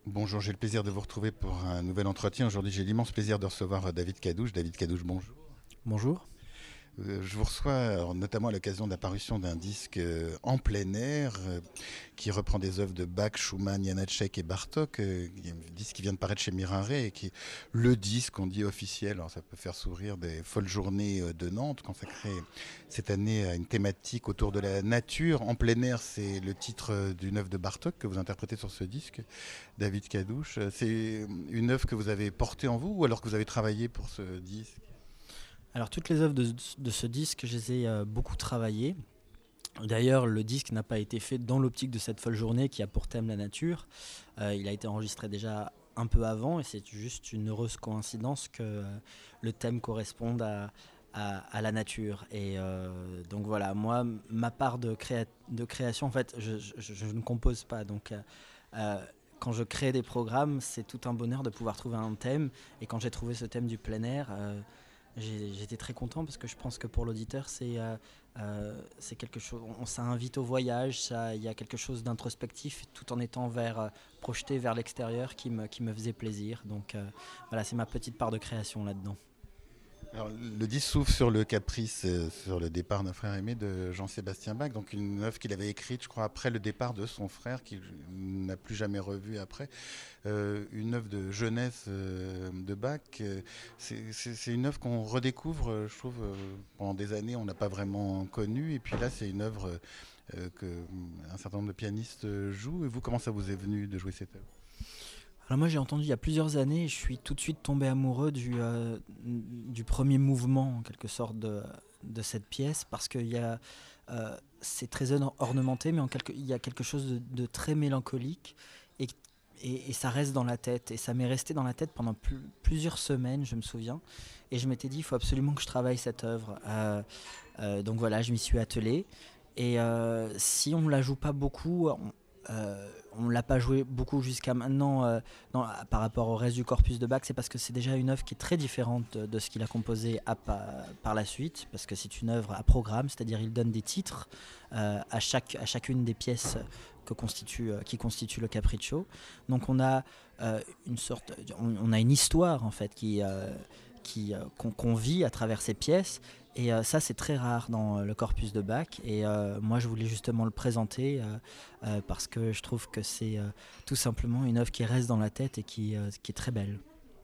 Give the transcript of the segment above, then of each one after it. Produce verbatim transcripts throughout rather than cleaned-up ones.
Bonjour, j'ai le plaisir de vous retrouver pour un nouvel entretien. Aujourd'hui, j'ai l'immense plaisir de recevoir euh, David Cadouche. David Cadouche, bonjour. Bonjour. Euh, Je vous reçois alors, notamment à l'occasion de l'apparition d'un disque euh, en plein air euh, qui reprend des œuvres de Bach, Schumann, Janacek et Bartók. euh, Il y a un disque qui vient de paraître chez Mirare et qui est le disque, on dit officiel. Alors ça peut faire sourire des folles journées euh, de Nantes, consacré cette année à une thématique autour de la nature. En plein air, c'est le titre euh, d'une œuvre de Bartók que vous interprétez sur ce disque, David Cadouche. Euh, C'est une œuvre que vous avez portée en vous ou alors que vous avez travaillé pour ce disque? Alors toutes les œuvres de, de ce disque, je les ai euh, beaucoup travaillées. D'ailleurs, le disque n'a pas été fait dans l'optique de cette folle journée qui a pour thème la nature. Euh, il a été enregistré déjà un peu avant et c'est juste une heureuse coïncidence que euh, le thème corresponde à, à, à la nature. Et euh, donc voilà, moi, ma part de, créa de création, en fait, je, je, je ne compose pas. Donc euh, euh, quand je crée des programmes, c'est tout un bonheur de pouvoir trouver un thème. Et quand j'ai trouvé ce thème du plein air, euh, j'ai- j'étais très content parce que je pense que pour l'auditeur, c'est euh, euh, c'est quelque chose. On, ça invite au voyage, ça, il y a quelque chose d'introspectif, tout en étant vers euh, projeté vers l'extérieur qui me qui me faisait plaisir. Donc euh, voilà, c'est ma petite part de création là-dedans. Alors, le disque s'ouvre sur le caprice, euh, sur le départ d'un frère aimé de Jean-Sébastien Bach, donc une œuvre qu'il avait écrite, je crois, après le départ de son frère, qu'il n'a plus jamais revu après. Euh, une œuvre de jeunesse euh, de Bach. euh, C'est c'est- c'est une œuvre qu'on redécouvre, euh, je trouve, euh, pendant des années, on n'a pas vraiment connu. Et puis là, c'est une œuvre euh, que euh, un certain nombre de pianistes euh, jouent. Et vous, comment ça vous est venu de jouer cette œuvre? Alors moi j'ai entendu il y a plusieurs années et je suis tout de suite tombé amoureux du, euh, du premier mouvement en quelque sorte de, de cette pièce parce que il y a, euh, c'est très or- ornementé mais en quelque, il y a quelque chose de, de très mélancolique et, et, et ça reste dans la tête et ça m'est resté dans la tête pendant plus- plusieurs semaines je me souviens et je m'étais dit il faut absolument que je travaille cette œuvre. Euh, euh, donc voilà je m'y suis attelé et euh, si on ne la joue pas beaucoup on, euh, on l'a pas joué beaucoup jusqu'à maintenant euh, dans- par rapport au reste du corpus de Bach, c'est parce que c'est déjà une œuvre qui est très différente de, de ce qu'il a composé à, pa- par la suite, parce que c'est une œuvre à programme, c'est-à-dire il donne des titres euh, à, chaque, à chacune des pièces que constitue, euh, qui constituent le Capriccio. Donc on a euh, une sorte, on, on a une histoire en fait qui, euh, qui euh, qu'on qu'on vit à travers ces pièces. Et euh, ça, c'est très rare dans euh, le corpus de Bach. Et euh, moi, je voulais justement le présenter euh, euh, parce que je trouve que c'est euh, tout simplement une œuvre qui reste dans la tête et qui, euh, qui est très belle.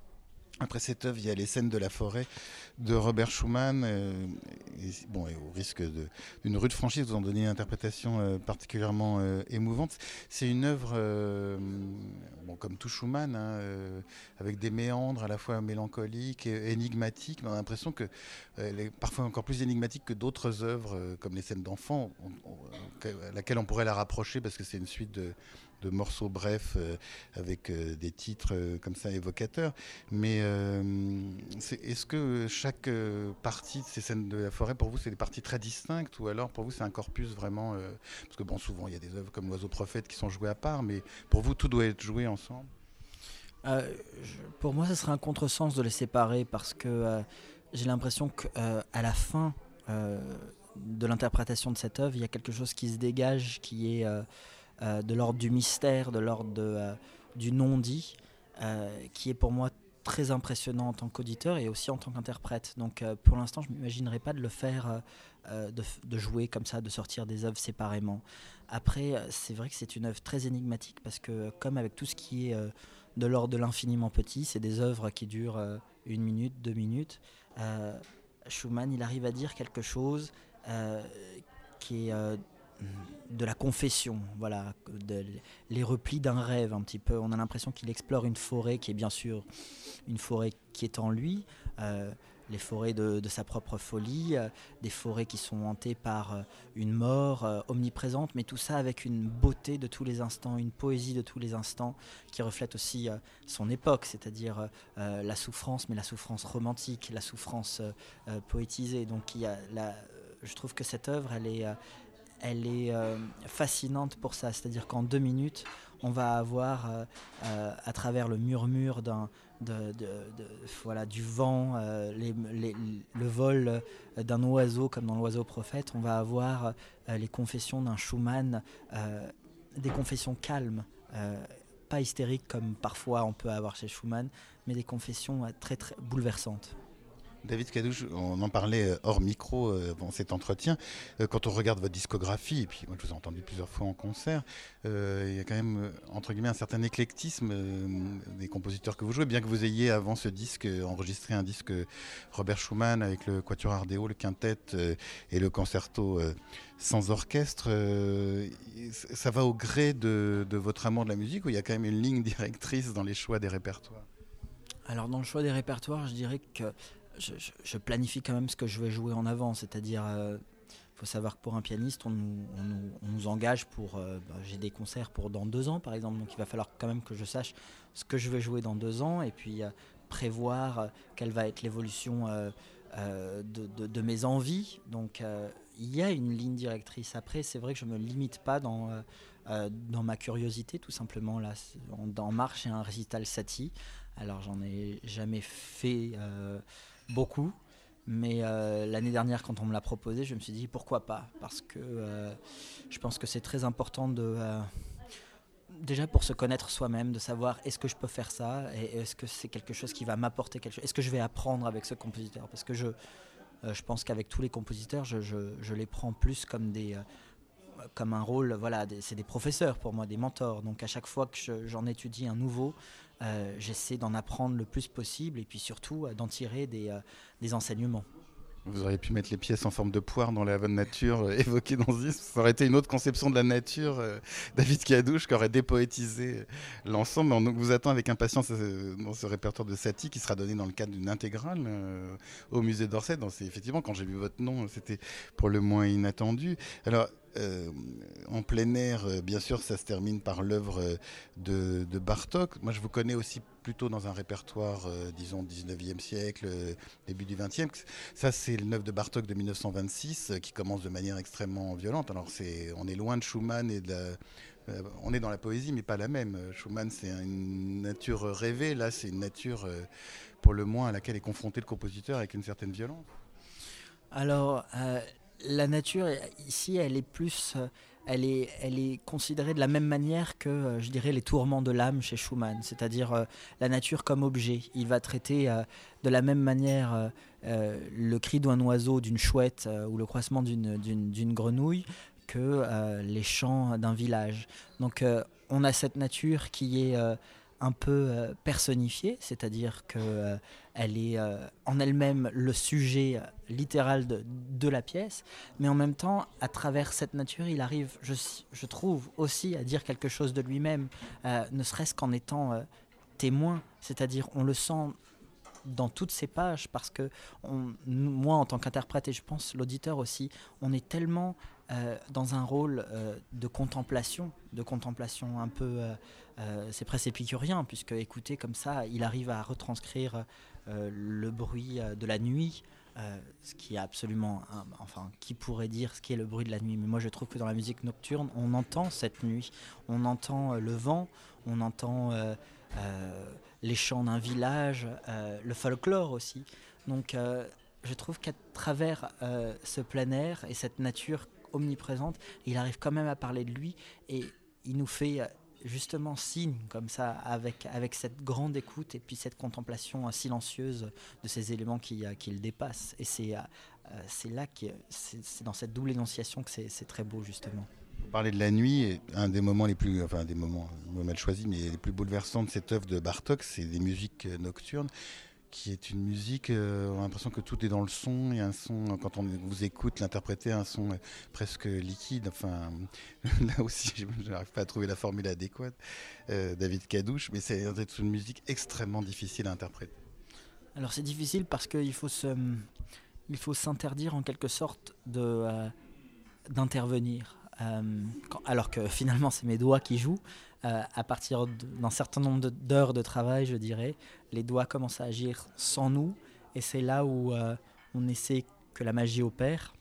Après cette œuvre, il y a Les Scènes de la forêt de Robert Schumann. euh, et, bon, et au risque de- d'une rude franchise, vous en donnez une interprétation euh, particulièrement euh, émouvante. C'est une œuvre, euh, bon, comme tout Schumann, hein, euh, avec des méandres à la fois mélancoliques et énigmatiques. Mais on a l'impression qu'elle est parfois encore plus énigmatique que d'autres œuvres, euh, comme Les Scènes d'enfants, on- on- à laquelle on pourrait la rapprocher parce que c'est une suite de, de morceaux brefs euh, avec euh, des titres euh, comme ça évocateurs. Mais euh, c'est- est-ce que chaque euh, partie de ces scènes de la forêt, pour vous, c'est des parties très distinctes ou alors pour vous, c'est un corpus vraiment euh, parce que bon, souvent, il y a des œuvres comme L'Oiseau prophète qui sont jouées à part, mais pour vous, tout doit être joué ensemble. Euh, je- pour moi, ce serait un contresens de les séparer parce que euh, j'ai l'impression qu'à la fin euh, de l'interprétation de cette œuvre, il y a quelque chose qui se dégage qui est euh, euh, de l'ordre du mystère, de l'ordre de, euh, du non-dit, euh, qui est pour moi très impressionnant en tant qu'auditeur et aussi en tant qu'interprète. Donc euh, pour l'instant, je ne m'imaginerais pas de le faire, euh, euh, de, de jouer comme ça, de sortir des œuvres séparément. Après, euh, c'est vrai que c'est une œuvre très énigmatique parce que comme avec tout ce qui est euh, de l'ordre de l'infiniment petit, c'est des œuvres qui durent euh, une minute, deux minutes. Euh, Schumann, il arrive à dire quelque chose euh, qui est euh, de la confession, voilà, de, les replis d'un rêve un petit peu. On a l'impression qu'il explore une forêt qui est bien sûr une forêt qui est en lui, euh, les forêts de, de sa propre folie, euh, des forêts qui sont hantées par euh, une mort euh, omniprésente, mais tout ça avec une beauté de tous les instants, une poésie de tous les instants qui reflète aussi euh, son époque, c'est-à-dire euh, la souffrance, mais la souffrance romantique, la souffrance euh, euh, poétisée. Donc il y a la, je trouve que cette œuvre, elle est, euh, elle est euh, fascinante pour ça. C'est-à-dire qu'en deux minutes, on va avoir, euh, euh, à travers le murmure d'un, de, de, de, voilà, du vent, euh, les, les, le vol d'un oiseau, comme dans l'Oiseau prophète, on va avoir euh, les confessions d'un Schumann, euh, des confessions calmes. Euh, pas hystériques comme parfois on peut avoir chez Schumann, mais des confessions euh, très, très bouleversantes. David Cadouche, on en parlait hors micro euh, avant cet entretien. Euh, quand on regarde votre discographie, et puis moi je vous ai entendu plusieurs fois en concert, euh, il y a quand même, euh, entre guillemets, un certain éclectisme euh, des compositeurs que vous jouez, bien que vous ayez avant ce disque enregistré un disque Robert Schumann avec le Quatuor Ardeo, le quintet euh, et le concerto euh, sans orchestre. Euh, ça va au gré de, de votre amour de la musique, ou il y a quand même une ligne directrice dans les choix des répertoires? Alors dans le choix des répertoires, je dirais que Je, je, je planifie quand même ce que je vais jouer en avant, c'est-à-dire, il euh, faut savoir que pour un pianiste, on nous, on nous, on nous engage pour, euh, bah, j'ai des concerts pour dans deux ans par exemple, donc il va falloir quand même que je sache ce que je vais jouer dans deux ans et puis euh, prévoir euh, quelle va être l'évolution euh, euh, de, de, de mes envies. Donc euh, il y a une ligne directrice. Après, c'est vrai que je ne me limite pas dans, euh, euh, dans ma curiosité, tout simplement. Là, en, en marche, il y a un récital Satie. Alors j'en ai jamais fait euh, beaucoup, mais euh, l'année dernière quand on me l'a proposé, je me suis dit pourquoi pas, parce que euh, je pense que c'est très important de euh, déjà pour se connaître soi-même, de savoir est-ce que je peux faire ça et est-ce que c'est quelque chose qui va m'apporter quelque chose, est-ce que je vais apprendre avec ce compositeur, parce que je, euh, je pense qu'avec tous les compositeurs je, je, je les prends plus comme des... Euh, comme un rôle, voilà, des, c'est des professeurs pour moi, des mentors. Donc à chaque fois que je, j'en étudie un nouveau, euh, j'essaie d'en apprendre le plus possible et puis surtout euh, d'en tirer des, euh, des enseignements. Vous auriez pu mettre les pièces en forme de poire dans la nature euh, évoquée dans ce disque. Ça aurait été une autre conception de la nature, euh, David Cadouche, qui aurait dépoétisé l'ensemble. Mais on vous attend avec impatience euh, dans ce répertoire de Satie qui sera donné dans le cadre d'une intégrale euh, au musée d'Orsay. Donc c'est, effectivement, quand j'ai vu votre nom, c'était pour le moins inattendu. Alors, Euh, en plein air, euh, bien sûr, ça se termine par l'œuvre euh, de, de Bartók. Moi, je vous connais aussi plutôt dans un répertoire, euh, disons, dix-neuvième siècle, euh, début du vingtième. Ça, c'est l'œuvre de Bartók de dix-neuf cent vingt-six, euh, qui commence de manière extrêmement violente. Alors, c'est, on est loin de Schumann et de la... Euh, on est dans la poésie, mais pas la même. Schumann, c'est une nature rêvée. Là, c'est une nature, euh, pour le moins, à laquelle est confronté le compositeur avec une certaine violence. Alors... Euh... La nature, ici, elle est plus, elle est, elle est considérée de la même manière que, je dirais, les tourments de l'âme chez Schumann, c'est-à-dire euh, la nature comme objet. Il va traiter euh, de la même manière euh, euh, le cri d'un oiseau, d'une chouette euh, ou le croissement d'une, d'une, d'une grenouille que euh, les chants d'un village. Donc, euh, on a cette nature qui est euh, un peu euh, personnifiée, c'est-à-dire que euh, elle est euh, en elle-même le sujet euh, littéral de, de la pièce, mais en même temps, à travers cette nature, il arrive, je, je trouve, aussi à dire quelque chose de lui-même, euh, ne serait-ce qu'en étant euh, témoin, c'est-à-dire on le sent dans toutes ces pages, parce que on, moi, en tant qu'interprète, et je pense l'auditeur aussi, on est tellement euh, dans un rôle euh, de contemplation, de contemplation un peu... Euh, Euh, c'est presque épicurien, puisque écouter comme ça, il arrive à retranscrire euh, le bruit euh, de la nuit, euh, ce qui est absolument, un, enfin, qui pourrait dire ce qu'est le bruit de la nuit, mais moi je trouve que dans la musique nocturne, on entend cette nuit, on entend euh, le vent, on entend euh, euh, les chants d'un village, euh, le folklore aussi. Donc euh, je trouve qu'à travers euh, ce plein air et cette nature omniprésente, il arrive quand même à parler de lui, et il nous fait... Euh, justement signe comme ça avec, avec cette grande écoute et puis cette contemplation silencieuse de ces éléments qui, qui le dépassent, et c'est, c'est là que c'est, c'est dans cette double énonciation que c'est, c'est très beau justement. Vous parlez de la nuit, un des moments les plus, enfin des moments mal choisis, mais les plus bouleversants de cette œuvre de Bartók, c'est des musiques nocturnes, qui est une musique, euh, on a l'impression que tout est dans le son, il y a un son, quand on vous écoute l'interpréter, un son euh, presque liquide, enfin, là aussi, je n'arrive pas à trouver la formule adéquate, euh, David Cadouche, mais c'est une musique extrêmement difficile à interpréter. Alors c'est difficile parce qu'il faut, se, il faut s'interdire en quelque sorte de, euh, d'intervenir, euh, quand, alors que finalement c'est mes doigts qui jouent. Euh, à partir d'un certain nombre de, d'heures de travail, je dirais, les doigts commencent à agir sans nous, et c'est là où euh, on essaie que la magie opère.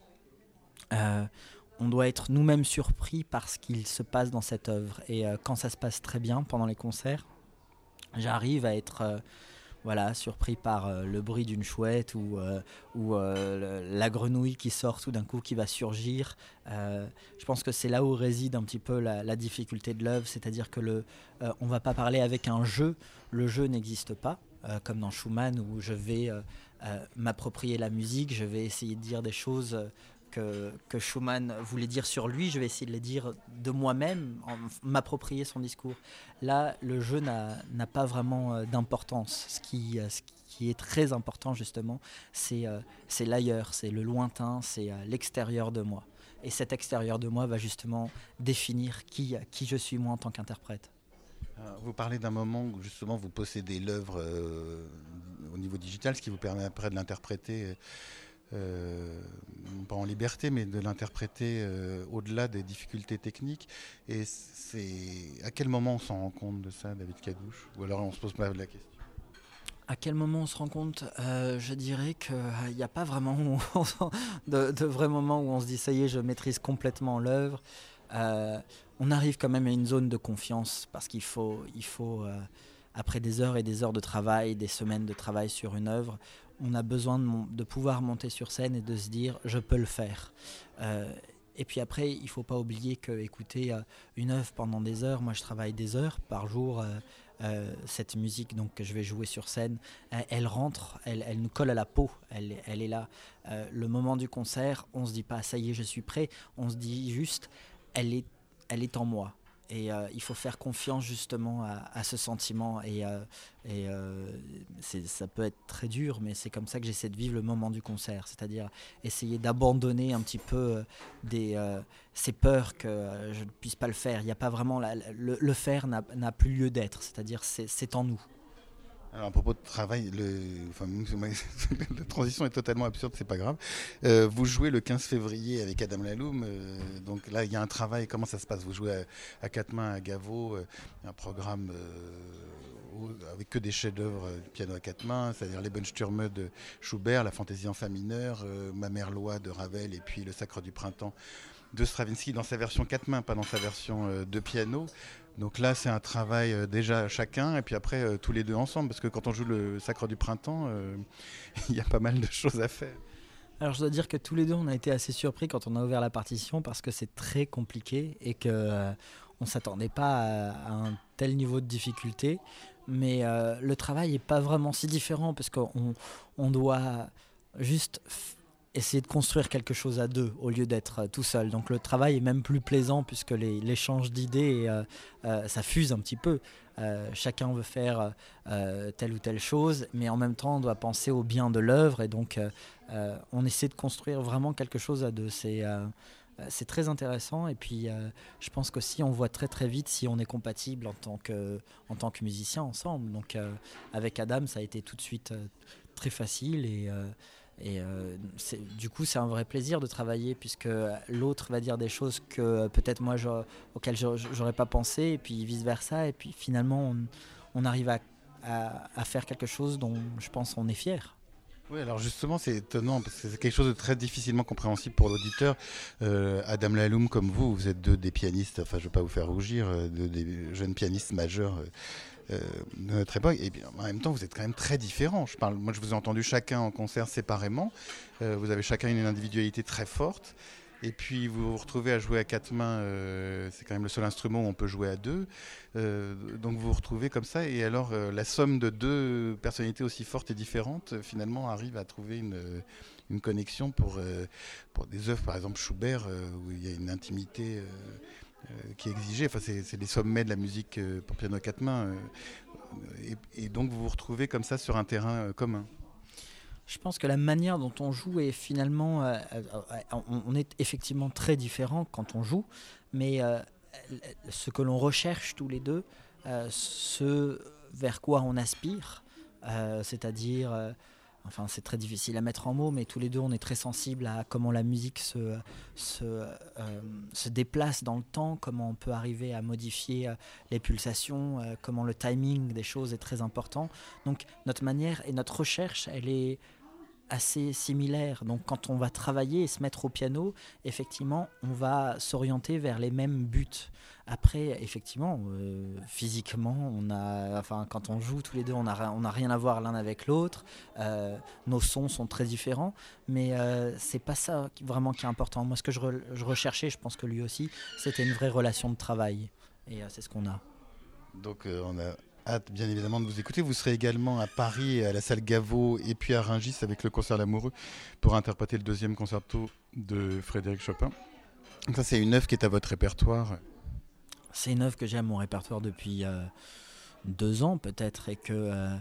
Euh, on doit être nous-mêmes surpris par ce qu'il se passe dans cette œuvre, et euh, quand ça se passe très bien pendant les concerts, j'arrive à être, euh, voilà, surpris par euh, le bruit d'une chouette ou, euh, ou euh, le- la grenouille qui sort tout d'un coup, qui va surgir. Euh, je pense que c'est là où réside un petit peu la, la difficulté de l'œuvre, c'est-à-dire que le, euh, on va pas parler avec un jeu, le jeu n'existe pas, euh, comme dans Schumann où je vais euh, euh, m'approprier la musique, je vais essayer de dire des choses euh, que, que Schumann voulait dire sur lui, je vais essayer de les dire de moi-même, en m'approprier son discours. Là, le jeu n'a n'a pas vraiment euh, d'importance. Ce qui, euh, ce qui est très important, justement, c'est euh, c'est l'ailleurs, c'est le lointain, c'est euh, l'extérieur de moi. Et cet extérieur de moi va justement définir qui, qui je suis moi en tant qu'interprète. Euh, Vous parlez d'un moment où justement vous possédez l'œuvre euh, au niveau digital, ce qui vous permet après de l'interpréter, euh, pas en liberté, mais de l'interpréter euh, au-delà des difficultés techniques. Et c'est à quel moment on s'en rend compte de ça, David Cadouche? Ou alors on se pose pas la question. À quel moment on se rend compte? Euh, Je dirais qu'il n'y a pas vraiment où on s'en- de, de vrais moments où on se dit ça y est, je maîtrise complètement l'œuvre. Euh, on arrive quand même à une zone de confiance parce qu'il faut, il faut euh, après des heures et des heures de travail, des semaines de travail sur une œuvre, on a besoin de, mon- de pouvoir monter sur scène et de se dire je peux le faire. Euh, et puis après, il ne faut pas oublier que écouter euh, une œuvre pendant des heures, moi je travaille des heures par jour. euh, euh, cette musique donc, que je vais jouer sur scène, elle, elle rentre, elle, elle nous colle à la peau, elle, elle est là. Euh, le moment du concert, on se dit pas ça y est, je suis prêt, on se dit juste elle est, elle est en moi. Et euh, il faut faire confiance justement à, à ce sentiment. Et, euh, et euh, c'est- ça peut être très dur, mais c'est comme ça que j'essaie de vivre le moment du concert. C'est-à-dire essayer d'abandonner un petit peu euh, des, euh, ces peurs que euh, je ne puisse pas le faire. Il n'y a pas vraiment la- la- le, le faire n'a n'a plus lieu d'être. C'est-à-dire c'est c'est en nous. Alors, à propos de travail, le, enfin, la transition est totalement absurde, c'est pas grave. Euh, vous jouez le quinze février avec Adam Laloum, euh, donc là il y a un travail, comment ça se passe? Vous jouez à, à quatre mains à Gaveau, euh, un programme euh, où- avec que des chefs-d'œuvre euh, du piano à quatre mains, c'est-à-dire les Bunstürme de Schubert, la Fantaisie en fa mineur, euh, Ma mère loi de Ravel et puis le Sacre du printemps de Stravinsky dans sa version quatre mains, pas dans sa version euh, de piano. Donc là, c'est un travail euh, déjà chacun, et puis après, euh, tous les deux ensemble, parce que quand on joue le Sacre du printemps, euh, il y a pas mal de choses à faire. Alors je dois dire que tous les deux on a été assez surpris quand on a ouvert la partition parce que c'est très compliqué et que euh, on s'attendait pas à, à un tel niveau de difficulté. Mais euh, le travail est pas vraiment si différent parce qu'on on doit juste f- essayer de construire quelque chose à deux au lieu d'être euh, tout seul. Donc le travail est même plus plaisant puisque les- l'échange d'idées, euh, euh, ça fuse un petit peu. Euh, chacun veut faire euh, telle ou telle chose, mais en même temps on doit penser au bien de l'œuvre et donc euh, euh, on essaie de construire vraiment quelque chose à deux. C'est euh, euh, c'est très intéressant et puis euh, je pense qu'aussi on voit très très vite si on est compatible en tant que, en tant que musicien ensemble. Donc euh, avec Adam ça a été tout de suite euh, très facile et, euh, et euh, c'est- du coup c'est un vrai plaisir de travailler puisque l'autre va dire des choses que euh, peut-être moi j'aurais- auxquelles j'aurais j'aurais pas pensé et puis vice versa et puis finalement on, on arrive à, à- à faire quelque chose dont je pense on est fier. Oui, alors justement, c'est étonnant, parce que c'est quelque chose de très difficilement compréhensible pour l'auditeur. Euh, Adam Laloum, comme vous, vous êtes deux des pianistes, enfin je ne veux pas vous faire rougir, euh, deux des jeunes pianistes majeurs euh, euh, de notre époque. Et bien, en même temps, vous êtes quand même très différents. Je parle, moi, je vous ai entendu chacun en concert séparément. Euh, vous avez chacun une individualité très forte. Et puis vous vous retrouvez à jouer à quatre mains, euh, c'est quand même le seul instrument où on peut jouer à deux. Euh, donc vous vous retrouvez comme ça. Et alors euh, la somme de deux personnalités aussi fortes et différentes, euh, finalement, arrive à trouver une, euh, une connexion pour, euh, pour des œuvres, par exemple Schubert, euh, où il y a une intimité euh, euh, qui est exigée. Enfin, c'est, c'est les sommets de la musique euh, pour piano à quatre mains. euh, et, et donc vous vous retrouvez comme ça sur un terrain euh, commun. Je pense que la manière dont on joue est finalement, euh, euh, euh, on, on est effectivement très différent quand on joue, mais euh, ce que l'on recherche tous les deux, euh, ce vers quoi on aspire, euh, c'est-à-dire, euh, enfin c'est très difficile à mettre en mots, mais tous les deux on est très sensibles à comment la musique se, se, euh, se déplace dans le temps, comment on peut arriver à modifier euh, les pulsations, euh, comment le timing des choses est très important. Donc notre manière et notre recherche, elle est assez similaires. Donc quand on va travailler et se mettre au piano, effectivement, on va s'orienter vers les mêmes buts. Après, effectivement, euh, physiquement, on a, enfin, quand on joue tous les deux, on n'a on a rien à voir l'un avec l'autre. Euh, nos sons sont très différents, mais euh, c'est pas ça qui, vraiment qui est important. Moi, ce que je, re, je recherchais, je pense que lui aussi, c'était une vraie relation de travail. Et euh, c'est ce qu'on a. Donc euh, on a hâte bien évidemment de vous écouter. Vous serez également à Paris, à la salle Gaveau, et puis à Rungis avec le concert L'Amoureux pour interpréter le deuxième concerto de Frédéric Chopin. Donc ça, c'est une œuvre qui est à votre répertoire. C'est une œuvre que j'ai à mon répertoire depuis euh, deux ans peut-être, et que euh,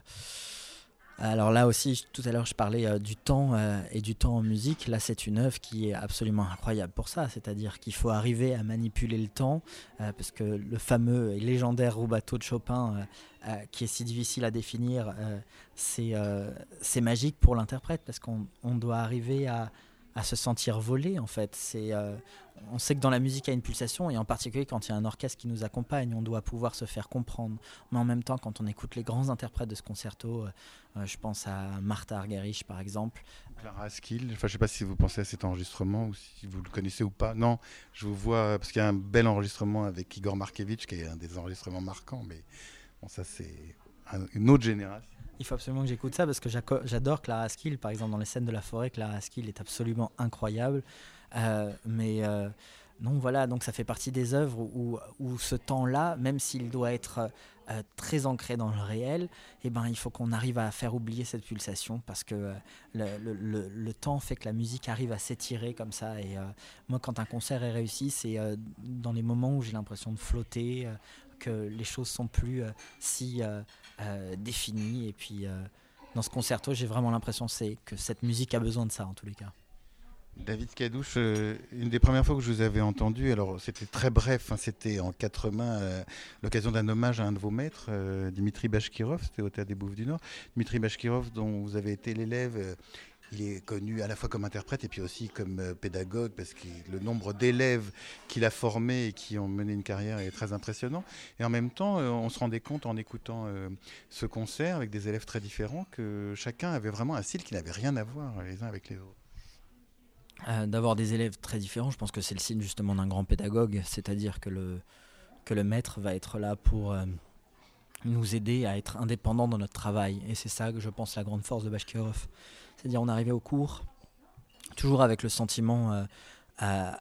alors là aussi, tout à l'heure je parlais euh, du temps euh, et du temps en musique. Là, c'est une œuvre qui est absolument incroyable pour ça, c'est-à-dire qu'il faut arriver à manipuler le temps, euh, parce que le fameux et légendaire rubato de Chopin, euh, euh, qui est si difficile à définir, euh, c'est, euh, c'est magique pour l'interprète, parce qu'on on doit arriver à, à se sentir volé en fait. C'est, euh, on sait que dans la musique il y a une pulsation, et en particulier quand il y a un orchestre qui nous accompagne, on doit pouvoir se faire comprendre. Mais en même temps, quand on écoute les grands interprètes de ce concerto, euh, je pense à Martha Argerich par exemple. Clara Askill, enfin, je ne sais pas si vous pensez à cet enregistrement ou si vous le connaissez ou pas. Non, je vous vois, parce qu'il y a un bel enregistrement avec Igor Markevitch qui est un des enregistrements marquants, mais bon, ça c'est un, une autre génération. Il faut absolument que j'écoute ça, parce que j'adore Clara Askill. Par exemple, dans les scènes de la forêt, Clara Askill est absolument incroyable. Euh, mais euh, non, voilà, donc ça fait partie des œuvres où, où ce temps-là, même s'il doit être euh, très ancré dans le réel, eh ben, il faut qu'on arrive à faire oublier cette pulsation, parce que euh, le, le, le, le temps fait que la musique arrive à s'étirer comme ça. Et euh, moi, quand un concert est réussi, c'est euh, dans les moments où j'ai l'impression de flotter, euh, que les choses sont plus euh, si euh, euh, définies. Et puis euh, dans ce concerto, j'ai vraiment l'impression c'est que cette musique a besoin de ça, en tous les cas. David Cadouche, euh, une des premières fois que je vous avais entendu, alors c'était très bref, hein, c'était en quatre mains, euh, l'occasion d'un hommage à un de vos maîtres, euh, Dimitri Bashkirov, c'était au Théâtre des Bouffes du Nord. Dimitri Bashkirov, dont vous avez été l'élève, euh, il est connu à la fois comme interprète et puis aussi comme euh, pédagogue, parce que le nombre d'élèves qu'il a formés et qui ont mené une carrière est très impressionnant. Et en même temps, euh, on se rendait compte en écoutant euh, ce concert avec des élèves très différents que chacun avait vraiment un style qui n'avait rien à voir les uns avec les autres. Euh, d'avoir des élèves très différents, je pense que c'est le signe justement d'un grand pédagogue, c'est-à-dire que le, que le maître va être là pour euh, nous aider à être indépendants dans notre travail. Et c'est ça que je pense la grande force de Bashkirov. C'est-à-dire on arrivait au cours toujours avec le sentiment euh, euh,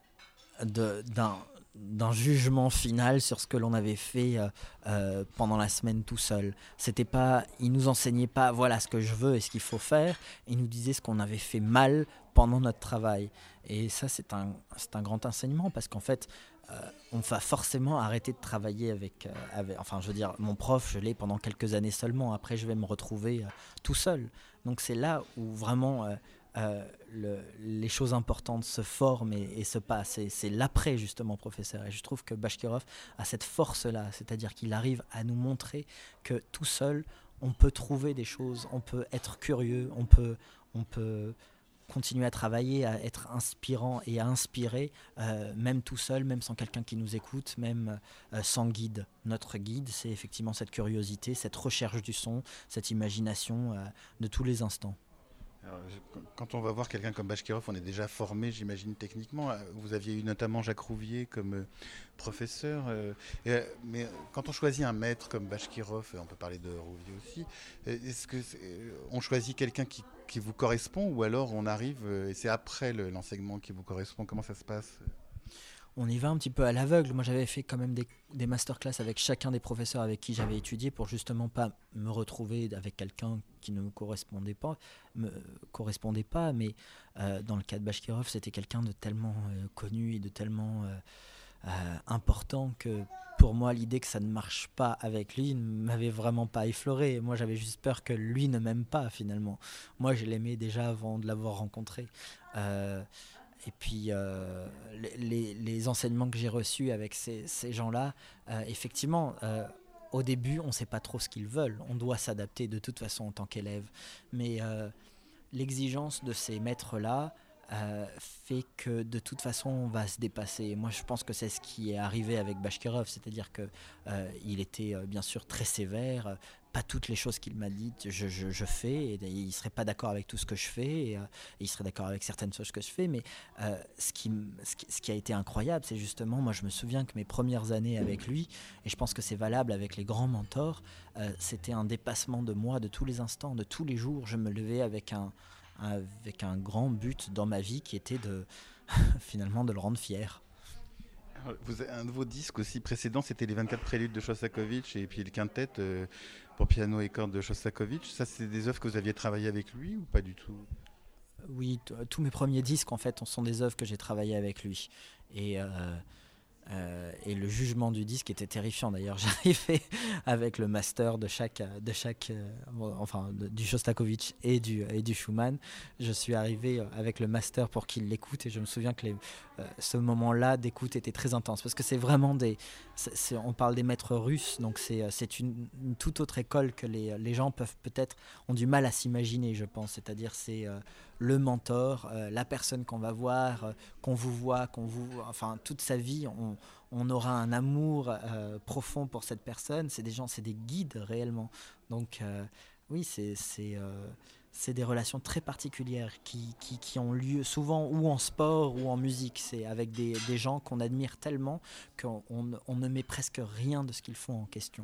de, d'un, d'un jugement final sur ce que l'on avait fait euh, euh, pendant la semaine tout seul. C'était pas, il nous enseignait pas voilà ce que je veux et ce qu'il faut faire, il nous disait ce qu'on avait fait mal pendant notre travail. Et ça, c'est un, c'est un grand enseignement, parce qu'en fait, euh, on va forcément arrêter de travailler avec, euh, avec... Enfin, je veux dire, mon prof, je l'ai pendant quelques années seulement. Après, je vais me retrouver euh, tout seul. Donc, c'est là où vraiment euh, euh, le, les choses importantes se forment et, et se passent. Et c'est l'après, justement, professeur. Et je trouve que Bashkirov a cette force-là, c'est-à-dire qu'il arrive à nous montrer que tout seul, on peut trouver des choses, on peut être curieux, on peut... On peut continuer à travailler, à être inspirant et à inspirer, euh, même tout seul, même sans quelqu'un qui nous écoute, même euh, sans guide. Notre guide, c'est effectivement cette curiosité, cette recherche du son, cette imagination euh, de tous les instants. Alors, quand on va voir quelqu'un comme Bashkirov, on est déjà formé, j'imagine, techniquement. Vous aviez eu notamment Jacques Rouvier comme euh, professeur. Euh, et, euh, mais quand on choisit un maître comme Bashkirov, on peut parler de Rouvier aussi, est-ce que c'est, on choisit quelqu'un qui, qui vous correspond, ou alors on arrive euh, et c'est après le, l'enseignement qui vous correspond? Comment ça se passe? On y va un petit peu à l'aveugle. Moi, j'avais fait quand même des, des masterclass avec chacun des professeurs avec qui j'avais étudié, pour justement pas me retrouver avec quelqu'un qui ne me correspondait pas. Me correspondait pas mais euh, dans le cas de Bashkirov, c'était quelqu'un de tellement euh, connu et de tellement euh, euh, important que pour moi, l'idée que ça ne marche pas avec lui ne m'avait vraiment pas effleuré. Moi, j'avais juste peur que lui ne m'aime pas, finalement. Moi, je l'aimais déjà avant de l'avoir rencontré. Euh, Et puis, euh, les, les enseignements que j'ai reçus avec ces, ces gens-là, euh, effectivement, euh, au début, on ne sait pas trop ce qu'ils veulent. On doit s'adapter de toute façon en tant qu'élève. Mais euh, l'exigence de ces maîtres-là, euh, fait que de toute façon on va se dépasser. Moi je pense que c'est ce qui est arrivé avec Bashkirov, c'est-à-dire que euh, il était euh, bien sûr très sévère, euh, pas toutes les choses qu'il m'a dites je, je, je fais, et il serait pas d'accord avec tout ce que je fais, et, euh, et il serait d'accord avec certaines choses que je fais, mais euh, ce, qui, ce, qui, ce qui a été incroyable, c'est justement, moi je me souviens que mes premières années avec lui, et je pense que c'est valable avec les grands mentors, euh, c'était un dépassement de moi de tous les instants, de tous les jours. Je me levais avec un avec un grand but dans ma vie qui était de finalement de le rendre fier. Alors, vous avez un de vos disques aussi précédent, c'était les vingt-quatre préludes de Shostakovich et puis le quintet euh, pour piano et cordes de Shostakovich. Ça, c'est des œuvres que vous aviez travaillées avec lui ou pas du tout? Oui, t- tous mes premiers disques en fait sont des œuvres que j'ai travaillées avec lui. Et euh, Euh, et le jugement du disque était terrifiant d'ailleurs. J'arrivais avec le master de chaque, de chaque euh, bon, enfin de, du Shostakovich et du, et du Schumann. Je suis arrivé avec le master pour qu'il l'écoute, et je me souviens que les, euh, ce moment-là d'écoute était très intense parce que c'est vraiment des. C'est, c'est, on parle des maîtres russes, donc c'est, c'est une, une toute autre école que les, les gens peuvent peut-être ont du mal à s'imaginer, je pense. C'est-à-dire c'est euh, le mentor, euh, la personne qu'on va voir, euh, qu'on vous voit, qu'on vous, enfin toute sa vie, on, on aura un amour euh, profond pour cette personne. C'est des gens, c'est des guides réellement. Donc euh, oui, c'est c'est, euh, c'est des relations très particulières qui, qui, qui ont lieu souvent ou en sport ou en musique. C'est avec des, des gens qu'on admire tellement qu'on on, on ne met presque rien de ce qu'ils font en question.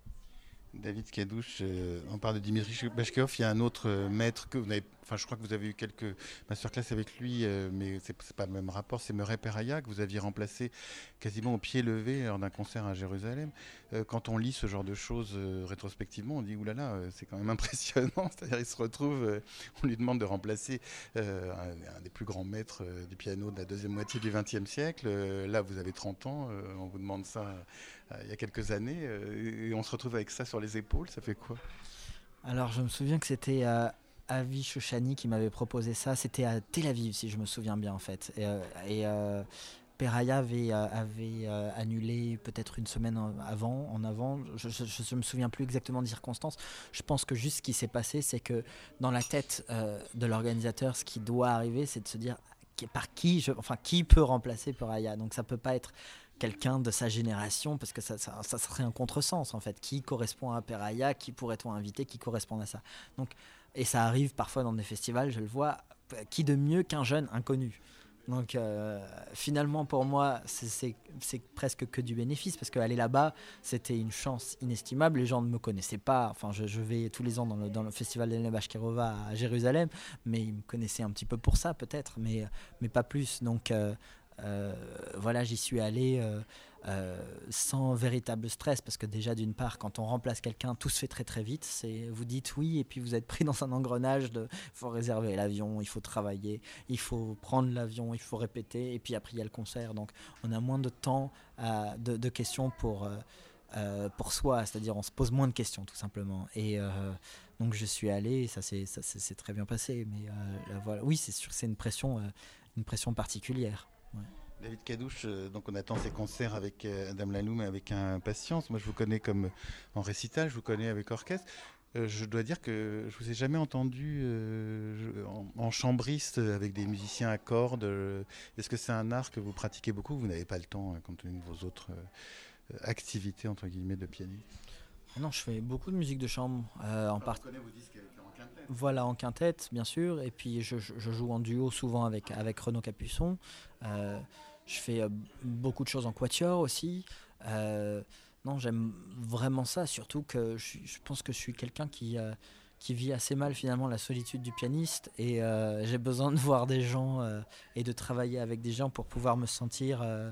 David Kadouch, euh, on parle de Dimitri Bashkirov, il y a un autre euh, maître que vous avez, enfin je crois que vous avez eu quelques masterclass avec lui, euh, mais c'est, c'est pas le même rapport, c'est Murray Peraya que vous aviez remplacé quasiment au pied levé lors d'un concert à Jérusalem. Euh, quand on lit ce genre de choses euh, rétrospectivement, on dit oulala, euh, c'est quand même impressionnant, c'est-à-dire il se retrouve, euh, on lui demande de remplacer euh, un, un des plus grands maîtres euh, du piano de la deuxième moitié du vingtième siècle, euh, là vous avez trente ans, euh, on vous demande ça euh, il y a quelques années, euh, et on se retrouve avec ça sur les épaules, ça fait quoi? Alors je me souviens que c'était euh, Avi Shoshani qui m'avait proposé ça. C'était à Tel Aviv, si je me souviens bien en fait. Et, euh, et euh, Peraya avait, euh, avait euh, annulé peut-être une semaine en- avant, en avant. Je ne me souviens plus exactement des circonstances. Je pense que juste ce qui s'est passé, c'est que dans la tête euh, de l'organisateur, ce qui doit arriver, c'est de se dire qui- par qui, je, enfin, qui peut remplacer Peraya. Donc ça peut pas être quelqu'un de sa génération, parce que ça, ça, ça serait un contresens en fait. Qui correspond à Peraya, qui pourrait-on inviter, qui correspond à ça. Donc, et ça arrive parfois dans des festivals, je le vois, qui de mieux qu'un jeune inconnu. Donc euh, finalement pour moi c'est, c'est, c'est presque que du bénéfice, parce qu'aller là-bas c'était une chance inestimable. Les gens ne me connaissaient pas, enfin je, je vais tous les ans dans le, dans le festival d'Elena Bashkirova à Jérusalem, mais ils me connaissaient un petit peu pour ça peut-être, mais, mais pas plus. Donc euh, euh, voilà, j'y suis allé euh, euh, sans véritable stress, parce que déjà d'une part quand on remplace quelqu'un tout se fait très très vite. C'est, vous dites oui et puis vous êtes pris dans un engrenage de il faut réserver l'avion, il faut travailler, il faut prendre l'avion, il faut répéter, et puis après il y a le concert. Donc on a moins de temps euh, de, de questions pour, euh, euh, pour soi, c'est-à-dire on se pose moins de questions tout simplement. Et euh, donc je suis allé, et ça s'est, ça s'est, c'est très bien passé. Mais euh, là, voilà. Oui, c'est sûr que c'est une pression, euh, une pression particulière. Ouais. David Kadouch, euh, donc on attend ces concerts avec euh, Adam Lanoum avec impatience. Moi je vous connais comme en récital, je vous connais avec orchestre. Euh, je dois dire que je vous ai jamais entendu euh, je- en, en chambriste avec des musiciens à cordes. Euh, Est-ce que c'est un art que vous pratiquez beaucoup? Vous n'avez pas le temps, hein, compte tenu de vos autres euh, activités entre guillemets de pianiste. Non, je fais beaucoup de musique de chambre, euh, en Alors, part... je connais vos disques avec en quintette. voilà, en quintette bien sûr, et puis je, je- je joue en duo souvent avec, avec Renaud Capuçon. Euh, je fais euh, beaucoup de choses en quatuor aussi. Euh, non, j'aime vraiment ça, surtout que je, suis- je pense que je suis quelqu'un qui, euh, qui vit assez mal finalement la solitude du pianiste, et euh, j'ai besoin de voir des gens euh, et de travailler avec des gens pour pouvoir me sentir... euh,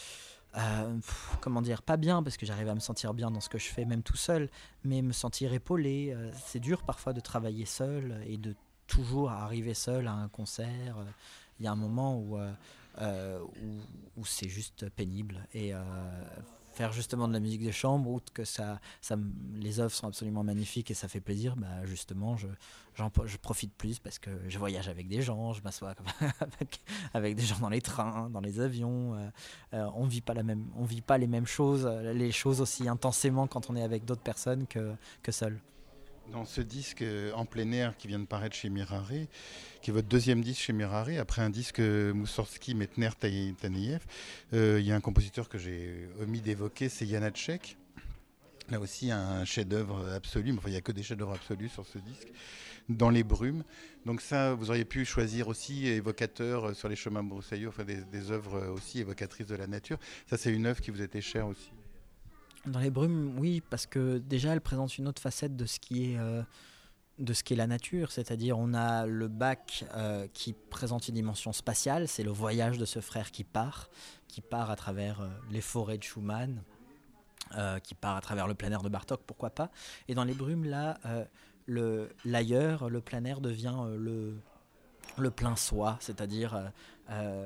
euh, pff, comment dire, pas bien, parce que j'arrive à me sentir bien dans ce que je fais même tout seul, mais me sentir épaulé. Euh, c'est dur parfois de travailler seul et de toujours arriver seul à un concert. Euh, il y a un moment où, euh, euh, où, où c'est juste pénible, et euh, faire justement de la musique de chambre, outre que ça, ça me- les œuvres sont absolument magnifiques et ça fait plaisir, bah justement je, j'en, je profite plus parce que je voyage avec des gens, je m'assois avec, avec des gens dans les trains, dans les avions. Euh, euh, on vit pas la même, on vit pas les mêmes choses, euh, les choses aussi intensément quand on est avec d'autres personnes que, que seul. Dans ce disque euh, en plein air qui vient de paraître chez Mirare, qui est votre deuxième disque chez Mirare, après un disque euh, Moussorgsky, Metner, Taï- Taneïev, euh, il y a un compositeur que j'ai omis d'évoquer, c'est Janacek. Là aussi, un chef-d'œuvre absolu, mais enfin, il n'y a que des chefs-d'œuvre absolus sur ce disque, Dans les brumes. Donc ça, vous auriez pu choisir aussi évocateur euh, sur les chemins broussailleux, enfin des, des œuvres aussi évocatrices de la nature. Ça, c'est une œuvre qui vous était chère aussi. Dans les brumes, oui, parce que déjà elle présente une autre facette de ce qui est, euh, de ce qui est la nature, c'est-à-dire on a le bac euh, qui présente une dimension spatiale, c'est le voyage de ce frère qui part, qui part à travers euh, les forêts de Schumann, euh, qui part à travers le plein air de Bartók, pourquoi pas. Et dans les brumes, là, euh, le, l'ailleurs, le plein air devient euh, le, le plein soi, c'est-à-dire... Euh, euh,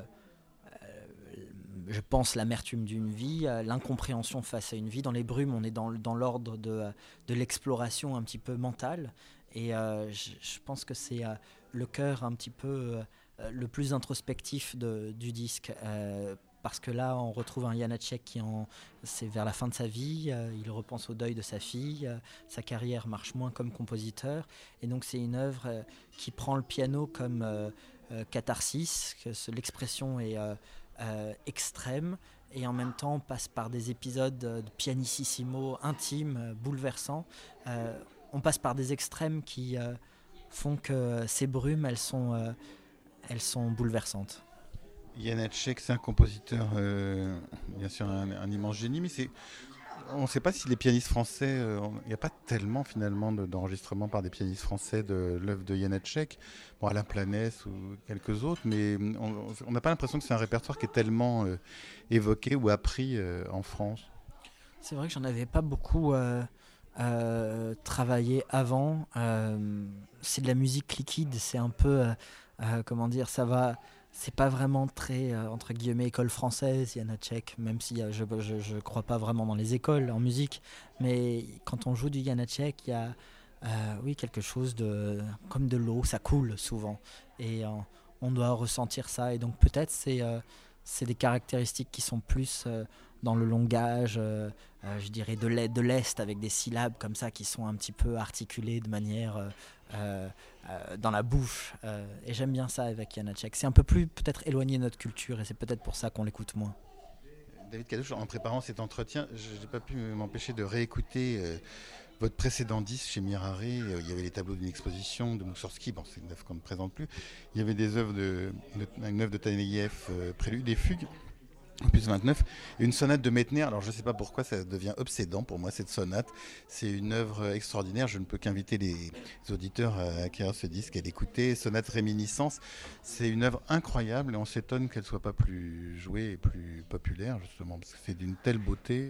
je pense l'amertume d'une vie, euh, l'incompréhension face à une vie. Dans les brumes, on est dans, dans l'ordre de, euh, de l'exploration un petit peu mentale. Et euh, je, je pense que c'est euh, le cœur un petit peu euh, le plus introspectif de, du disque. Euh, parce que là, on retrouve un Janacek qui, en, c'est vers la fin de sa vie, euh, il repense au deuil de sa fille, euh, sa carrière marche moins comme compositeur. Et donc, c'est une œuvre euh, qui prend le piano comme euh, euh, catharsis, que ce, l'expression est... Euh, Euh, extrême et en même temps passe par des épisodes de pianissimo intimes, euh, bouleversants. Euh, on passe par des extrêmes qui euh, font que ces brumes, elles sont, euh, elles sont bouleversantes. Janacek, c'est un compositeur, euh, bien sûr un, un immense génie, mais c'est on ne sait pas si les pianistes français, euh, il n'y a pas tellement finalement de, d'enregistrements par des pianistes français de l'œuvre de Janacek, bon, Alain Planès ou quelques autres, mais on n'a pas l'impression que c'est un répertoire qui est tellement euh, évoqué ou appris euh, en France. C'est vrai que j'en avais pas beaucoup euh, euh, travaillé avant. Euh, c'est de la musique liquide, c'est un peu, euh, euh, comment dire, ça va. C'est pas vraiment très, euh, entre guillemets, école française, Janacek, même si euh, je, je, je crois pas vraiment dans les écoles en musique. Mais quand on joue du Janacek, il y a euh, oui, quelque chose de, comme de l'eau, ça coule souvent. Et euh, on doit ressentir ça. Et donc peut-être c'est, euh, c'est des caractéristiques qui sont plus euh, dans le langage, euh, euh, je dirais, de l'est, de l'Est, avec des syllabes comme ça qui sont un petit peu articulées de manière... Euh, euh, euh, dans la bouche. Euh, et j'aime bien ça avec Janacek. C'est un peu plus peut-être éloigné de notre culture et c'est peut-être pour ça qu'on l'écoute moins. David Cadouche, en préparant cet entretien, je n'ai pas pu m'empêcher de réécouter euh, votre précédent disque chez Mirare. Euh, il y avait les tableaux d'une exposition de Moussorgsky, bon, c'est une œuvre qu'on ne présente plus. Il y avait des œuvres de, de, une œuvre de Taneïev, euh, Prélude et Fugue. En plus vingt-neuf, et une sonate de Metner. Alors je ne sais pas pourquoi ça devient obsédant pour moi cette sonate. C'est une œuvre extraordinaire. Je ne peux qu'inviter les auditeurs à acquérir ce disque, à l'écouter. Sonate Réminiscence, c'est une œuvre incroyable et on s'étonne qu'elle ne soit pas plus jouée et plus populaire justement parce que c'est d'une telle beauté.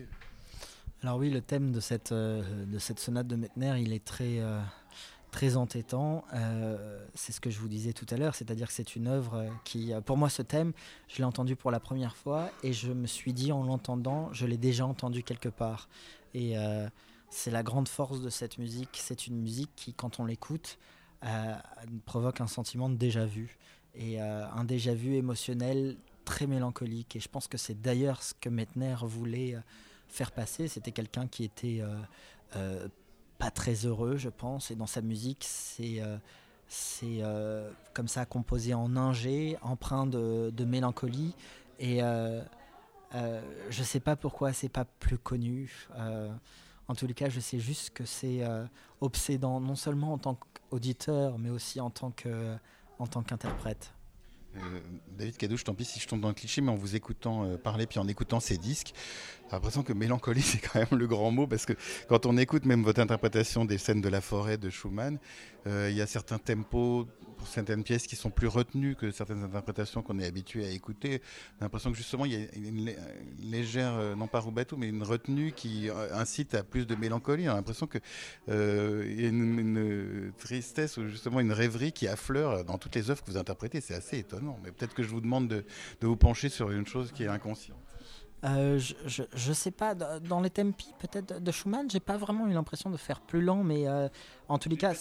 Alors oui, le thème de cette, euh, de cette sonate de Metner, il est très... Euh très entêtant, euh, c'est ce que je vous disais tout à l'heure, c'est-à-dire que c'est une œuvre qui, pour moi ce thème, je l'ai entendu pour la première fois et je me suis dit en l'entendant, je l'ai déjà entendu quelque part. Et euh, c'est la grande force de cette musique, c'est une musique qui, quand on l'écoute, euh, provoque un sentiment de déjà-vu, et euh, un déjà-vu émotionnel très mélancolique. Et je pense que c'est d'ailleurs ce que Metner voulait faire passer, c'était quelqu'un qui était... Euh, euh, pas très heureux, je pense, et dans sa musique, c'est, euh, c'est euh, comme ça composé en ingé, empreint de, de mélancolie, et euh, euh, je sais pas pourquoi c'est pas plus connu. Euh, en tous les cas, je sais juste que c'est euh, obsédant, non seulement en tant qu'auditeur, mais aussi en tant que, en tant qu'interprète. Euh, David Cadouche, tant pis si je tombe dans le cliché, mais en vous écoutant euh, parler puis en écoutant ces disques, j'ai l'impression que mélancolie c'est quand même le grand mot parce que quand on écoute même votre interprétation des scènes de la forêt de Schumann, euh, il y a certains tempos pour certaines pièces qui sont plus retenues que certaines interprétations qu'on est habitué à écouter. J'ai l'impression que justement il y a une, une légère, euh, non pas rubato, mais une retenue qui euh, incite à plus de mélancolie. J'ai l'impression qu'il euh, y a une, une tristesse ou justement une rêverie qui affleure dans toutes les œuvres que vous interprétez. C'est assez étonnant, mais peut-être que je vous demande de, de vous pencher sur une chose qui est inconsciente. Euh, je, je, je sais pas, dans les tempi peut-être de Schumann, j'ai pas vraiment eu l'impression de faire plus lent, mais euh, en tous les cas...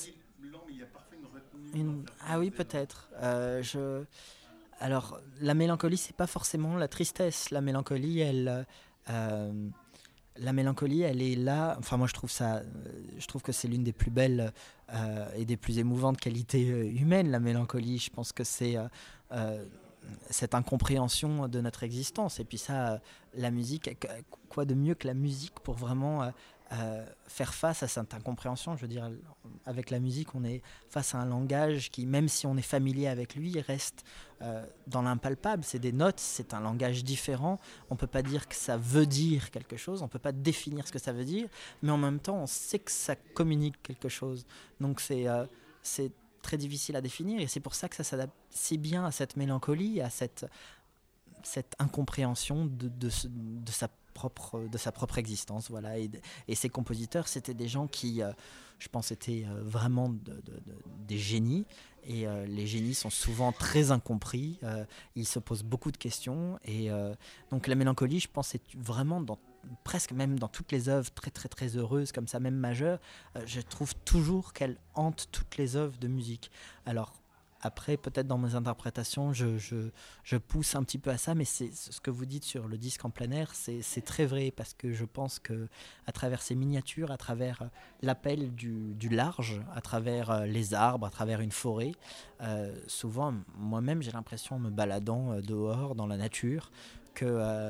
Une... Ah oui, peut-être. Euh, je... Alors, la mélancolie, c'est pas forcément la tristesse. La mélancolie, elle, euh, la mélancolie, elle est là. Enfin, moi, je trouve ça, je trouve que c'est l'une des plus belles euh, et des plus émouvantes qualités euh, humaines, la mélancolie. Je pense que c'est euh, euh, cette incompréhension de notre existence. Et puis ça, euh, la musique, quoi de mieux que la musique pour vraiment euh, euh, faire face à cette incompréhension. Je veux dire, avec la musique, on est face à un langage qui, même si on est familier avec lui, reste euh, dans l'impalpable. C'est des notes, c'est un langage différent. On ne peut pas dire que ça veut dire quelque chose, on ne peut pas définir ce que ça veut dire, mais en même temps, on sait que ça communique quelque chose. Donc c'est, euh, c'est très difficile à définir, et c'est pour ça que ça s'adapte si bien à cette mélancolie, à cette, cette incompréhension de, de, de sa propre, de sa propre existence. Voilà. Et, et ces compositeurs, c'était des gens qui, euh, je pense, étaient euh, vraiment de, de, de, des génies. Et euh, les génies sont souvent très incompris. Euh, ils se posent beaucoup de questions. Et euh, donc la mélancolie, je pense, c'est vraiment dans presque même dans toutes les œuvres très très très heureuses comme ça, même majeures, euh, je trouve toujours qu'elle hante toutes les œuvres de musique. Alors après, peut-être dans mes interprétations, je, je, je pousse un petit peu à ça, mais c'est ce que vous dites sur le disque en plein air, c'est, c'est très vrai, parce que je pense que à travers ces miniatures, à travers l'appel du, du large, à travers les arbres, à travers une forêt, euh, souvent, moi-même, j'ai l'impression, en me baladant dehors, dans la nature, que euh,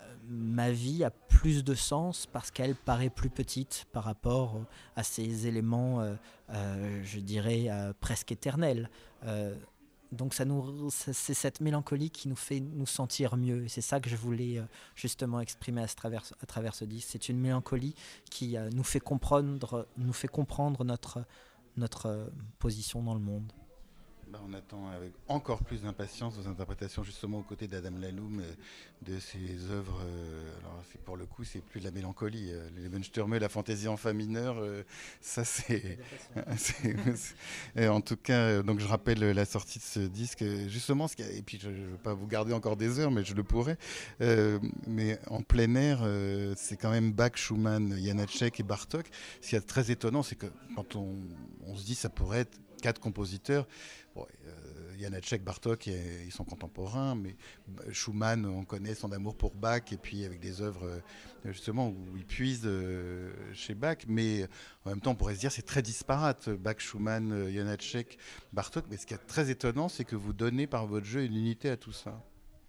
ma vie a plus de sens parce qu'elle paraît plus petite par rapport à ces éléments, euh, euh, je dirais, euh, presque éternels. Euh, donc ça nous, c'est cette mélancolie qui nous fait nous sentir mieux. Et c'est ça que je voulais euh, justement exprimer à, ce travers, à travers ce disque. C'est une mélancolie qui euh, nous fait comprendre, nous fait comprendre notre, notre euh, position dans le monde. Bah, on attend avec encore plus d'impatience vos interprétations justement aux côtés d'Adam Laloum euh, de ses œuvres. Euh, alors c'est, pour le coup, c'est plus de la mélancolie. Euh, les Lebensstürme, la fantaisie en fa mineur, euh, ça c'est, c'est, c'est en tout cas. Euh, donc je rappelle la sortie de ce disque justement. Ce qui a, et puis je ne veux pas vous garder encore des heures, mais je le pourrais. Euh, mais en plein air, euh, c'est quand même Bach, Schumann, Janacek et Bartók. Ce qui est très étonnant, c'est que quand on, on se dit ça pourrait être quatre compositeurs. Bon, euh, Janacek, Bartók, ils sont contemporains, mais Schumann, on connaît son amour pour Bach, et puis avec des œuvres euh, justement où il puise euh, chez Bach, mais en même temps on pourrait se dire c'est très disparate, Bach, Schumann, Janacek, Bartók, mais ce qui est très étonnant, c'est que vous donnez par votre jeu une unité à tout ça.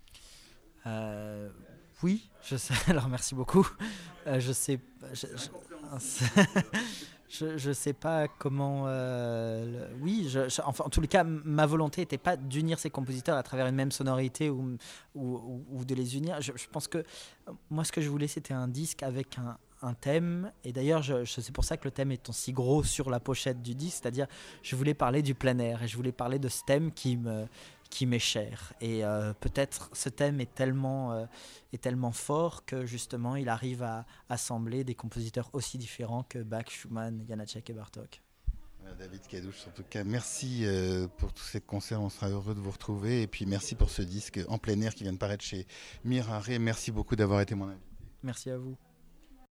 Euh, oui, je sais, alors merci beaucoup. Euh, je sais... Je, je, Je, je sais pas comment. Euh, le, oui, je, je, enfin, en tous les cas, ma volonté n'était pas d'unir ces compositeurs à travers une même sonorité ou, ou, ou, ou de les unir. Je, je pense que moi, ce que je voulais, c'était un disque avec un, un thème. Et d'ailleurs, je, je, c'est pour ça que le thème est aussi gros sur la pochette du disque. C'est-à-dire, je voulais parler du plein air et je voulais parler de ce thème qui me. qui m'est cher. Et euh, peut-être ce thème est tellement, euh, est tellement fort que justement il arrive à assembler des compositeurs aussi différents que Bach, Schumann, Janacek et Bartók. David Cadouche, en tout cas, merci euh, pour tous ces concerts, on sera heureux de vous retrouver. Et puis merci pour ce disque en plein air qui vient de paraître chez Mirare. Merci beaucoup d'avoir été mon invité. Merci à vous.